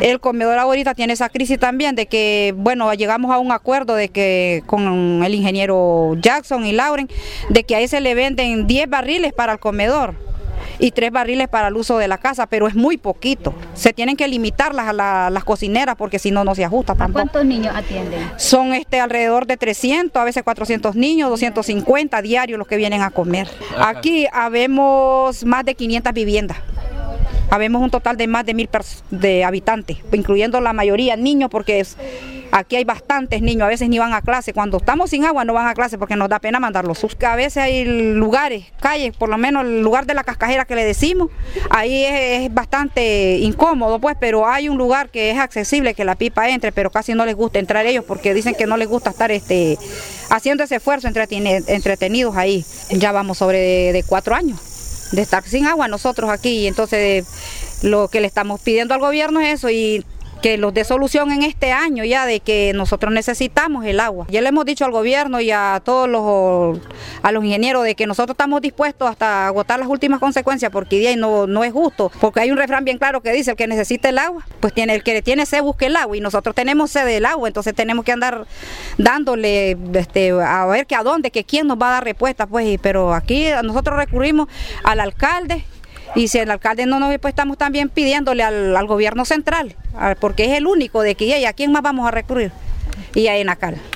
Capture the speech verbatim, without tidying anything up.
El comedor ahorita tiene esa crisis también de que, bueno, llegamos a un acuerdo de que con el ingeniero Jackson y Lauren, de que a ese le venden diez barriles para el comedor y tres barriles para el uso de la casa, pero es muy poquito. Se tienen que limitar las, las, las cocineras porque si no, no se ajusta tampoco. ¿A cuántos niños atienden? Son este, alrededor de trescientos, a veces cuatrocientos niños, doscientos cincuenta diarios los que vienen a comer. Aquí habemos más de quinientas viviendas. Habemos un total de más de mil de habitantes, incluyendo la mayoría niños, porque es, aquí hay bastantes niños, a veces ni van a clase. Cuando estamos sin agua no van a clase porque nos da pena mandarlos. A veces hay lugares, calles, por lo menos el lugar de la cascajera que le decimos, ahí es, es bastante incómodo, pues, pero hay un lugar que es accesible, que la pipa entre, pero casi no les gusta entrar ellos porque dicen que no les gusta estar este, haciendo ese esfuerzo entretenidos ahí. Ya vamos sobre de, de cuatro años de estar sin agua nosotros aquí, y entonces lo que le estamos pidiendo al gobierno es eso, y que los dé solución en este año ya de que nosotros necesitamos el agua. Ya le hemos dicho al gobierno y a todos los a los ingenieros de que nosotros estamos dispuestos hasta agotar las últimas consecuencias, porque ya no, no es justo, porque hay un refrán bien claro que dice: el que necesita el agua, pues tiene, el que tiene sed busque el agua, y nosotros tenemos sed del agua, entonces tenemos que andar dándole este, a ver que a dónde, que quién nos va a dar respuesta, pues, pero aquí nosotros recurrimos al alcalde. Y si el alcalde no nos, pues estamos también pidiéndole al, al gobierno central, porque es el único de que, ¿y a quién más vamos a recurrir? Y a Enacal.